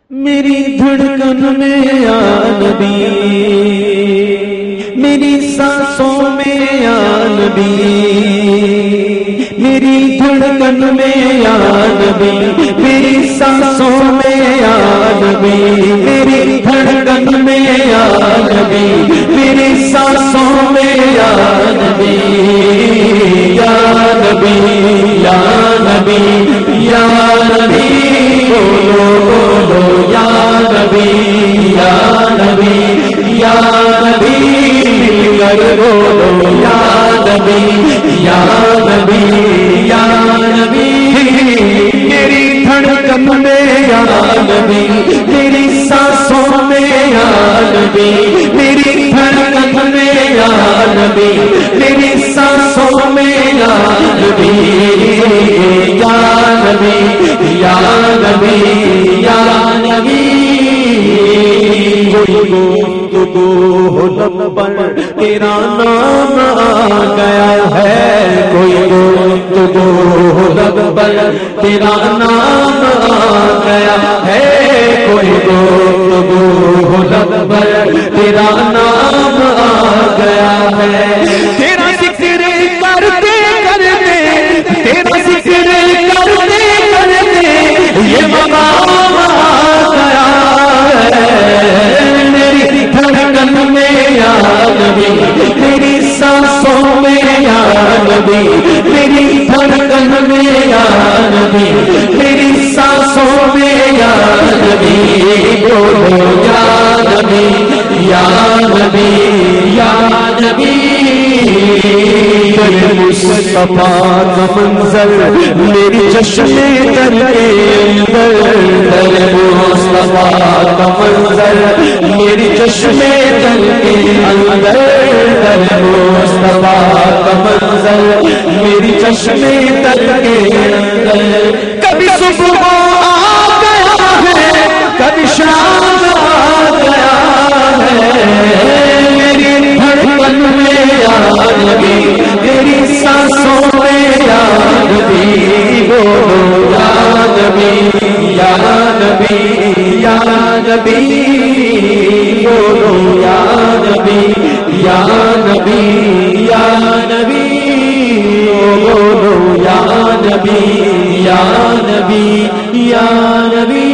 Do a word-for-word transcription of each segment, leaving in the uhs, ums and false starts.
میری دھڑکن میں یا نبی، میری سانسوں میں یا نبی، میری دھڑکن میں یا نبی، میری سانسوں میں یا نبی، میری دھڑکن میں یا نبی، میری سانسوں میں یا نبی، یا نبی یا نبی یا نبی، بولو بولو یا نبی یا نبی یا نبی، مل کر بولو یا نبی یا نبی یا نبی، میری دھڑکن میں یا نبی، میری سانسوں میں یا نبی، میری دھڑکن میں یا نبی، میری سانسوں میں یا نبی، یا نبی یا نبی یا نبی، کوئی گفتگو ہو لب پر تیرا نام آ گیا ہے، کوئی گفتگو ہو لب پر تیرا نام آ گیا ہے، کوئی گفتگو ہو لب پر تیرا نام آ گیا ہے، تیرا ذکر کرتے کرتے، تیرا ذکر کرتے کرتے یہ مقام آ گیا ہے، میری دھڑکن میں یا نبی، میری سانسوں میں یا نبی، میری دھڑکن میں یا نبی، میری سانسوں میں یا نبی، بولو یا نبی یا نبی یا نبی، مصطفیٰ کا منظر میری چشم تر کے اندر، مصطفیٰ کا منظر میری چشم تر کے اندر، مصطفیٰ کا منظر میری چشم تر کے اندر، کبھی صبح آ گیا ہے، کبھی شام آ گیا ہے، میری دھڑکن میں یا نبی، میری سانسوں میں یا نبی، بولو یا نبی یا نبی یا نبی، بولو یا نبی یا نبی یا نبی، بولو یا نبی یا نبی یا نبی،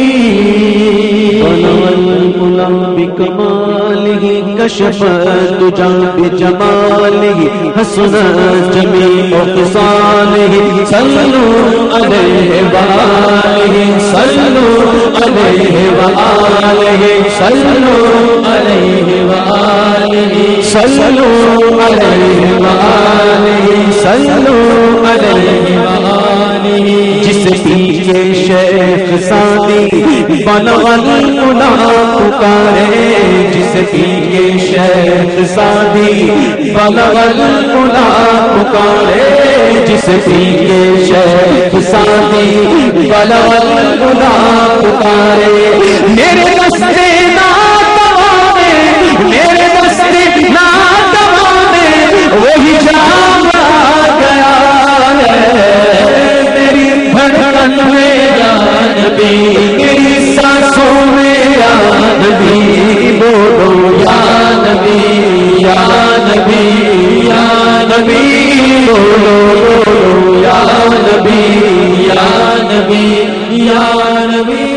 بکمالہ کشف تجا بجمالہ حسن جمیع خصالہ، صلو علیہ وآلہ، صلو علیہ وآلہ، صلو علیہ وآلہ، صلو علیہ وآلہ، صلو علیہ وآلہ، جس پیچھے شیخ سادی بلغ العلا پکارے، جس پیچھے شیخ سادی بلغ العلا پکارے، جس پیچھے شیخ سادی بلغ العلا پکارے، میرے رستے نہ دبانے، میرے رستے نہ دبانے، وہی جام آ گیا ہے، میری دھڑکن میں یا نبی، میری سانسوں میں یا نبی، بولو یا نبی یا نبی یا نبی، بولو بولو یا نبی یا نبی یا نبی۔